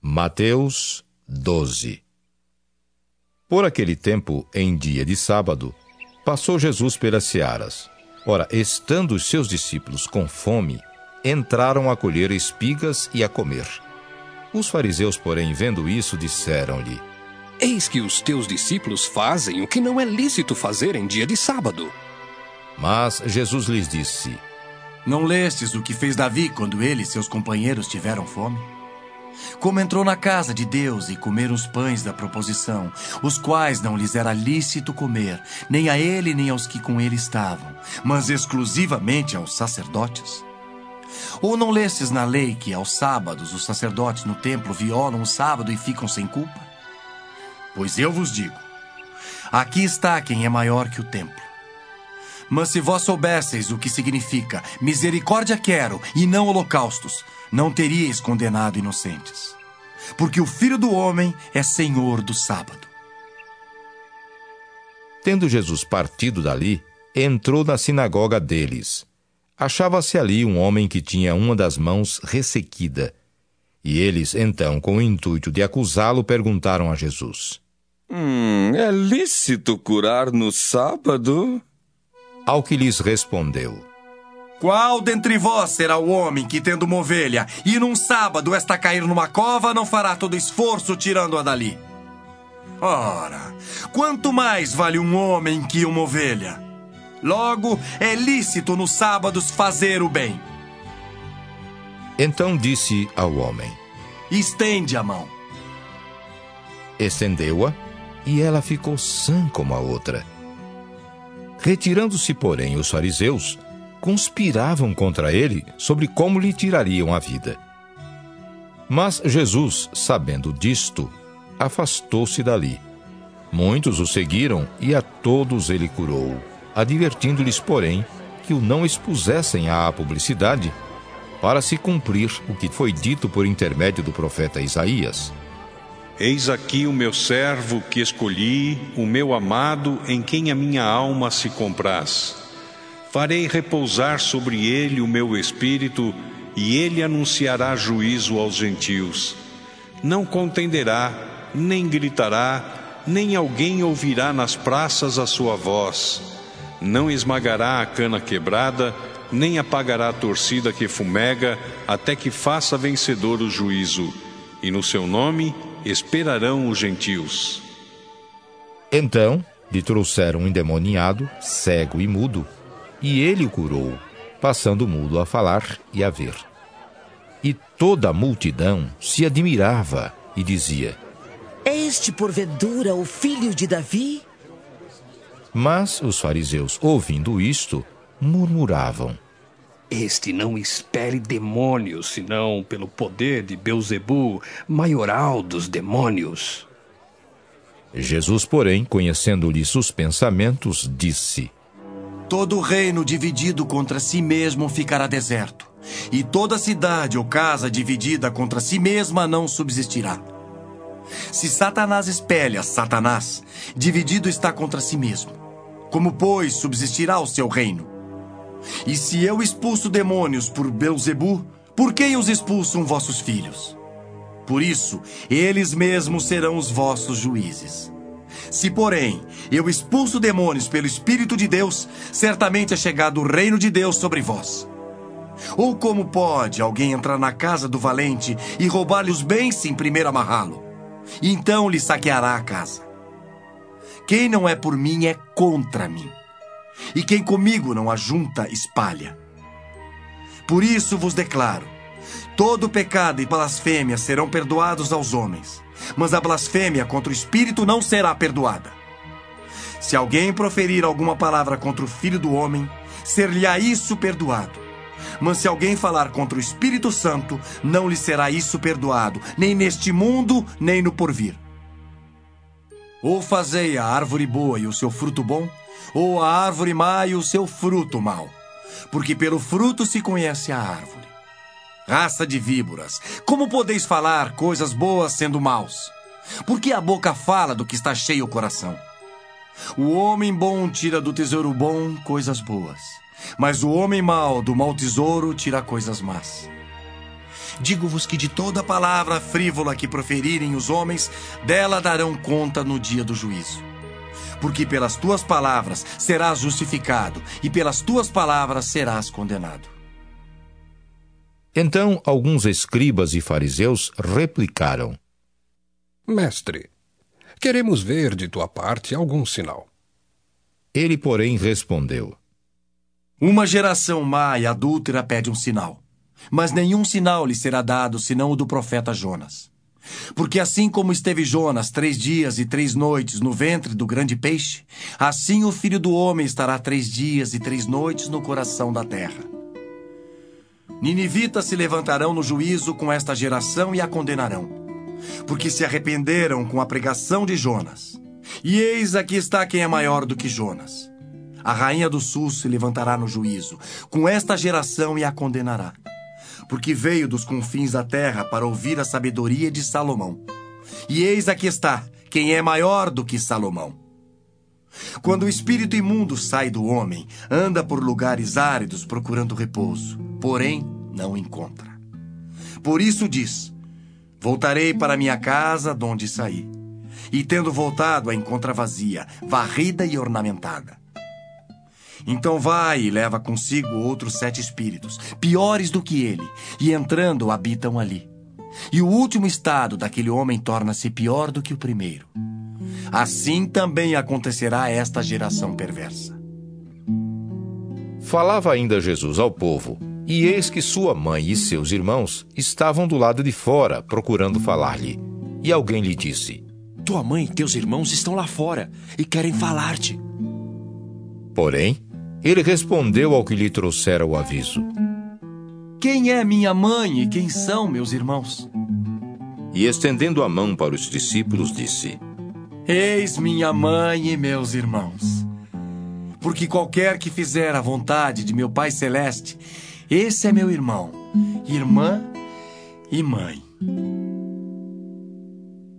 Mateus 12. Por aquele tempo, em dia de sábado, passou Jesus pelas searas. Ora, estando os seus discípulos com fome, entraram a colher espigas e a comer. Os fariseus, porém, vendo isso, disseram-lhe: Eis que os teus discípulos fazem o que não é lícito fazer em dia de sábado. Mas Jesus lhes disse: Não lestes o que fez Davi quando ele e seus companheiros tiveram fome? Como entrou na casa de Deus e comeram os pães da proposição, os quais não lhes era lícito comer, nem a ele nem aos que com ele estavam, mas exclusivamente aos sacerdotes? Ou não lestes na lei que aos sábados os sacerdotes no templo violam o sábado e ficam sem culpa? Pois eu vos digo, aqui está quem é maior que o templo. Mas se vós soubesseis o que significa misericórdia quero e não holocaustos, não teríeis condenado inocentes. Porque o Filho do Homem é Senhor do sábado. Tendo Jesus partido dali, entrou na sinagoga deles. Achava-se ali um homem que tinha uma das mãos ressequida. E eles, então, com o intuito de acusá-lo, perguntaram a Jesus: É lícito curar no sábado? Ao que lhes respondeu: Qual dentre vós será o homem que, tendo uma ovelha, e num sábado esta cair numa cova, não fará todo esforço tirando-a dali? Ora, quanto mais vale um homem que uma ovelha? Logo, é lícito nos sábados fazer o bem. Então disse ao homem: Estende a mão. Estendeu-a, e ela ficou sã como a outra. Retirando-se, porém, os fariseus, conspiravam contra ele sobre como lhe tirariam a vida. Mas Jesus, sabendo disto, afastou-se dali. Muitos o seguiram e a todos ele curou, advertindo-lhes, porém, que o não expusessem à publicidade, para se cumprir o que foi dito por intermédio do profeta Isaías: Eis aqui o meu servo que escolhi, o meu amado, em quem a minha alma se compraz. Farei repousar sobre ele o meu espírito, e ele anunciará juízo aos gentios. Não contenderá, nem gritará, nem alguém ouvirá nas praças a sua voz. Não esmagará a cana quebrada, nem apagará a torcida que fumega, até que faça vencedor o juízo. E no seu nome esperarão os gentios. Então lhe trouxeram um endemoniado, cego e mudo, e ele o curou, passando o mudo a falar e a ver. E toda a multidão se admirava e dizia: É este, porventura, o filho de Davi? Mas os fariseus, ouvindo isto, murmuravam: Este não expele demônios, senão pelo poder de Belzebu, maioral dos demônios. Jesus, porém, conhecendo-lhes os pensamentos, disse: Todo reino dividido contra si mesmo ficará deserto, e toda cidade ou casa dividida contra si mesma não subsistirá. Se Satanás espelha Satanás, dividido está contra si mesmo. Como, pois, subsistirá o seu reino? E se eu expulso demônios por Belzebu, por quem os expulsam vossos filhos? Por isso, eles mesmos serão os vossos juízes. Se, porém, eu expulso demônios pelo Espírito de Deus, certamente é chegado o reino de Deus sobre vós. Ou como pode alguém entrar na casa do valente e roubar-lhe os bens sem primeiro amarrá-lo? E então lhe saqueará a casa. Quem não é por mim é contra mim. E quem comigo não ajunta, espalha. Por isso vos declaro: todo pecado e blasfêmia serão perdoados aos homens, mas a blasfêmia contra o Espírito não será perdoada. Se alguém proferir alguma palavra contra o Filho do Homem, ser-lhe-á isso perdoado. Mas se alguém falar contra o Espírito Santo, não lhe será isso perdoado, nem neste mundo, nem no porvir. Ou fazei a árvore boa e o seu fruto bom, ou a árvore má e o seu fruto mau. Porque pelo fruto se conhece a árvore. Raça de víboras, como podeis falar coisas boas sendo maus? Porque a boca fala do que está cheio o coração. O homem bom tira do tesouro bom coisas boas, mas o homem mau do mau tesouro tira coisas más. Digo-vos que de toda palavra frívola que proferirem os homens, dela darão conta no dia do juízo. Porque pelas tuas palavras serás justificado, e pelas tuas palavras serás condenado. Então alguns escribas e fariseus replicaram: Mestre, queremos ver de tua parte algum sinal. Ele, porém, respondeu: Uma geração má e adúltera pede um sinal, mas nenhum sinal lhe será dado senão o do profeta Jonas. Porque assim como esteve Jonas 3 dias e 3 noites no ventre do grande peixe, assim o Filho do Homem estará 3 dias e 3 noites no coração da terra. Ninivitas se levantarão no juízo com esta geração e a condenarão, porque se arrependeram com a pregação de Jonas. E eis aqui está quem é maior do que Jonas. A rainha do sul se levantará no juízo com esta geração e a condenará, porque veio dos confins da terra para ouvir a sabedoria de Salomão. E eis aqui está quem é maior do que Salomão. Quando o espírito imundo sai do homem, anda por lugares áridos procurando repouso, porém não encontra. Por isso diz: voltarei para minha casa de onde saí. E tendo voltado, a encontra vazia, varrida e ornamentada. Então vai e leva consigo outros 7 espíritos, piores do que ele, e entrando habitam ali. E o último estado daquele homem torna-se pior do que o primeiro. Assim também acontecerá a esta geração perversa. Falava ainda Jesus ao povo, e eis que sua mãe e seus irmãos estavam do lado de fora, procurando falar-lhe. E alguém lhe disse: Tua mãe e teus irmãos estão lá fora e querem falar-te. Porém, ele respondeu ao que lhe trouxera o aviso: Quem é minha mãe e quem são meus irmãos? E estendendo a mão para os discípulos, disse: Eis minha mãe e meus irmãos. Porque qualquer que fizer a vontade de meu Pai Celeste, esse é meu irmão, irmã e mãe.